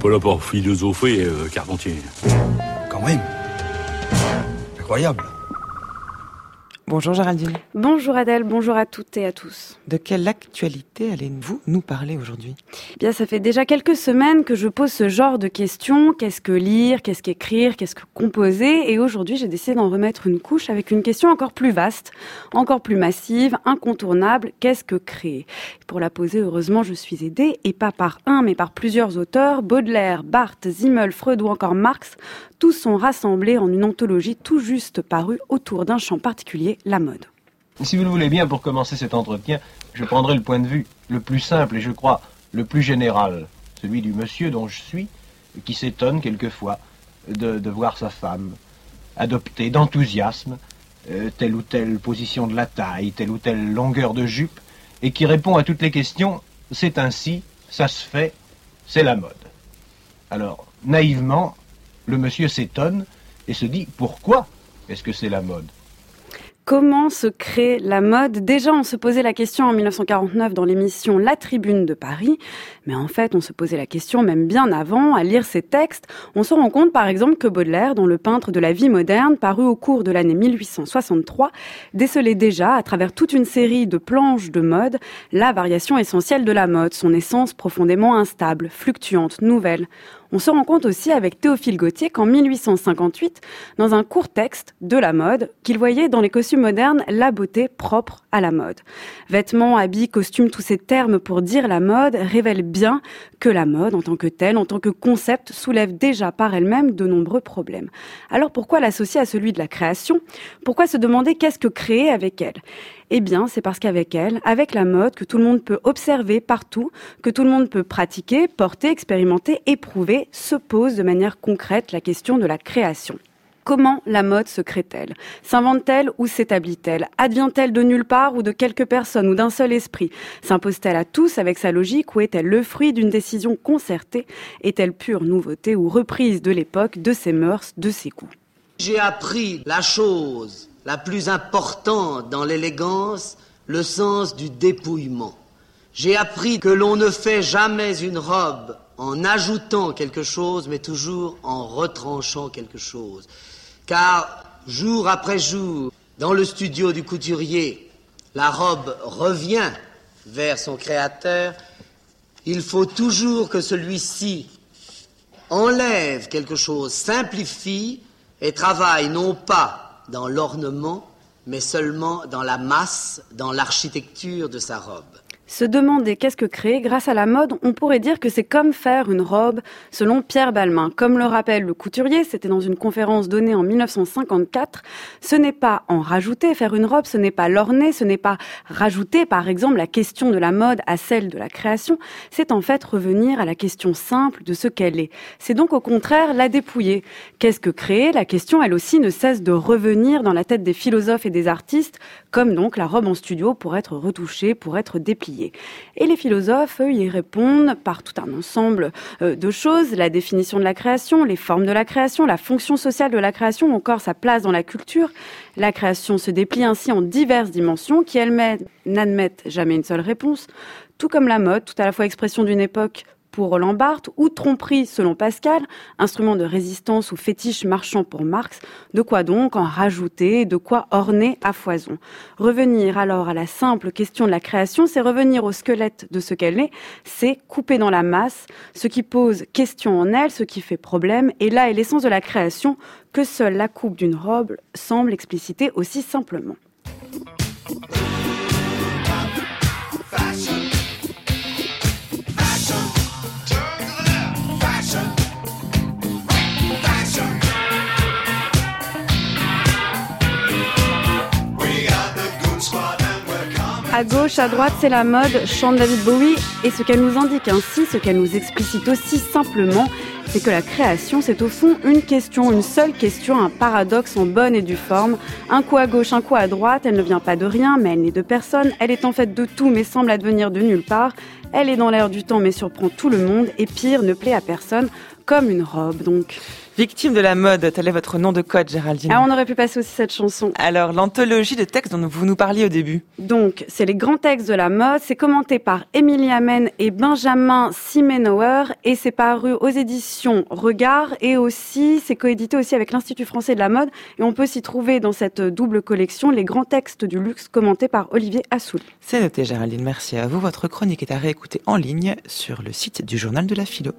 pas là pour philosopher, Carpentier. Quand même. Incroyable. Bonjour Géraldine. Bonjour Adèle, bonjour à toutes et à tous. De quelle actualité allez-vous nous parler aujourd'hui ? Bien, ça fait déjà quelques semaines que je pose ce genre de questions. Qu'est-ce que lire ? Qu'est-ce qu'écrire ? Qu'est-ce que composer ? Et aujourd'hui, j'ai décidé d'en remettre une couche avec une question encore plus vaste, encore plus massive, incontournable. Qu'est-ce que créer ? Pour la poser, heureusement, je suis aidée, et pas par un, mais par plusieurs auteurs. Baudelaire, Barthes, Zimmel, Freud ou encore Marx. Tous sont rassemblés en une anthologie tout juste parue autour d'un champ particulier, la mode. Si vous le voulez bien, pour commencer cet entretien, je prendrai le point de vue le plus simple et je crois le plus général, celui du monsieur dont je suis, qui s'étonne quelquefois de voir sa femme adopter d'enthousiasme telle ou telle position de la taille, telle ou telle longueur de jupe, et qui répond à toutes les questions, c'est ainsi, ça se fait, c'est la mode. Alors, naïvement, le monsieur s'étonne et se dit, pourquoi est-ce que c'est la mode ? Comment se crée la mode ? Déjà, on se posait la question en 1949 dans l'émission La Tribune de Paris. Mais en fait, on se posait la question même bien avant. À lire ces textes, on se rend compte par exemple que Baudelaire, dans Le peintre de la vie moderne, paru au cours de l'année 1863, décelait déjà, à travers toute une série de planches de mode, la variation essentielle de la mode, son essence profondément instable, fluctuante, nouvelle. On se rend compte aussi avec Théophile Gautier qu'en 1858, dans un court texte de la mode, qu'il voyait dans les costumes modernes la beauté propre à la mode. Vêtements, habits, costumes, tous ces termes pour dire la mode révèlent bien que la mode, en tant que telle, en tant que concept, soulève déjà par elle-même de nombreux problèmes. Alors pourquoi l'associer à celui de la création ? Pourquoi se demander qu'est-ce que créer avec elle ? Eh bien, c'est parce qu'avec elle, avec la mode, que tout le monde peut observer partout, que tout le monde peut pratiquer, porter, expérimenter, éprouver, se pose de manière concrète la question de la création. Comment la mode se crée-t-elle ? S'invente-t-elle ou s'établit-elle ? Advient-elle de nulle part ou de quelques personnes ou d'un seul esprit ? S'impose-t-elle à tous avec sa logique ou est-elle le fruit d'une décision concertée ? Est-elle pure nouveauté ou reprise de l'époque, de ses mœurs, de ses goûts ? J'ai appris la chose la plus importante dans l'élégance, le sens du dépouillement. J'ai appris que l'on ne fait jamais une robe en ajoutant quelque chose, mais toujours en retranchant quelque chose. Car, jour après jour, dans le studio du couturier, la robe revient vers son créateur. Il faut toujours que celui-ci enlève quelque chose, simplifie et travaille non pas dans l'ornement, mais seulement dans la masse, dans l'architecture de sa robe. Se demander qu'est-ce que créer grâce à la mode, on pourrait dire que c'est comme faire une robe, selon Pierre Balmain. Comme le rappelle le couturier, c'était dans une conférence donnée en 1954, ce n'est pas en rajouter, faire une robe, ce n'est pas l'orner, ce n'est pas rajouter, par exemple, la question de la mode à celle de la création, c'est en fait revenir à la question simple de ce qu'elle est. C'est donc au contraire la dépouiller. Qu'est-ce que créer ? La question, elle aussi, ne cesse de revenir dans la tête des philosophes et des artistes, comme donc la robe en studio pour être retouchée, pour être dépliée. Et les philosophes, eux, y répondent par tout un ensemble de choses, la définition de la création, les formes de la création, la fonction sociale de la création, ou encore sa place dans la culture. La création se déplie ainsi en diverses dimensions qui elles-mêmes n'admettent jamais une seule réponse, tout comme la mode, tout à la fois expression d'une époque pour Roland Barthes, ou tromperie selon Pascal, instrument de résistance ou fétiche marchand pour Marx, de quoi donc en rajouter, de quoi orner à foison. Revenir alors à la simple question de la création, c'est revenir au squelette de ce qu'elle est, c'est couper dans la masse, ce qui pose question en elle, ce qui fait problème, et là est l'essence de la création que seule la coupe d'une robe semble expliciter aussi simplement. À gauche, à droite, c'est la mode, chante David Bowie, et ce qu'elle nous indique ainsi, ce qu'elle nous explicite aussi simplement, c'est que la création, c'est au fond une question, une seule question, un paradoxe en bonne et due forme. Un coup à gauche, un coup à droite, elle ne vient pas de rien, mais elle n'est de personne, elle est en fait de tout, mais semble advenir de nulle part, elle est dans l'air du temps, mais surprend tout le monde, et pire, ne plaît à personne, comme une robe, donc. Victime de la mode, tel est votre nom de code, Géraldine. Ah, on aurait pu passer aussi cette chanson. Alors, l'anthologie de textes dont vous nous parliez au début. Donc, c'est les grands textes de la mode. C'est commenté par Émilie Amen et Benjamin Simenauer et c'est paru aux éditions Regard et aussi, c'est coédité aussi avec l'Institut français de la mode et on peut s'y trouver dans cette double collection les grands textes du luxe commentés par Olivier Assoul. C'est noté, Géraldine. Merci à vous. Votre chronique est à réécouter en ligne sur le site du Journal de la Philo.